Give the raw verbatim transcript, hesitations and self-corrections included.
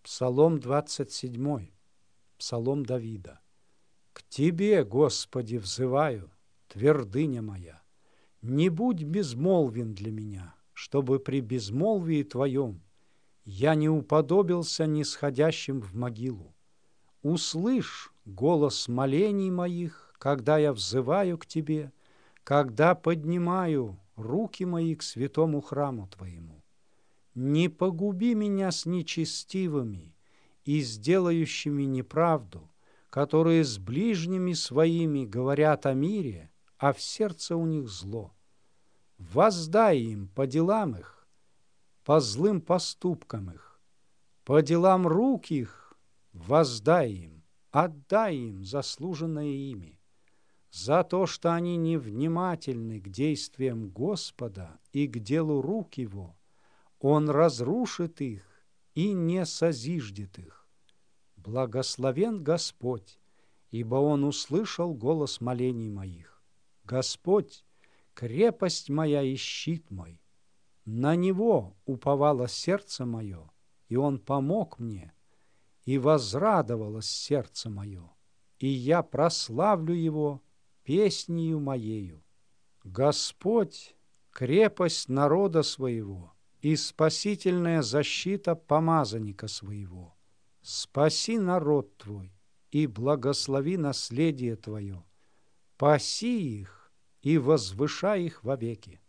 Псалом двадцать седьмой, Псалом Давида. «К Тебе, Господи, взываю, твердыня моя, не будь безмолвен для меня, чтобы при безмолвии Твоем я не уподобился нисходящим в могилу. Услышь голос молений моих, когда я взываю к Тебе, когда поднимаю руки мои к святому храму Твоему. Не погуби меня с нечестивыми и сделающими неправду, которые с ближними своими говорят о мире, а в сердце у них зло. Воздай им по делам их, по злым поступкам их, по делам рук их воздай им, отдай им заслуженное ими, за то, что они невнимательны к действиям Господа и к делу рук Его. Он разрушит их и не созиждет их. Благословен Господь, ибо Он услышал голос молений моих. Господь, крепость моя и щит мой. На Него уповало сердце мое, и Он помог мне, и возрадовалось сердце мое, и я прославлю Его песнею моею. Господь, крепость народа своего, и спасительная защита помазанника своего. Спаси народ Твой и благослови наследие Твое. Паси их и возвышай их вовеки.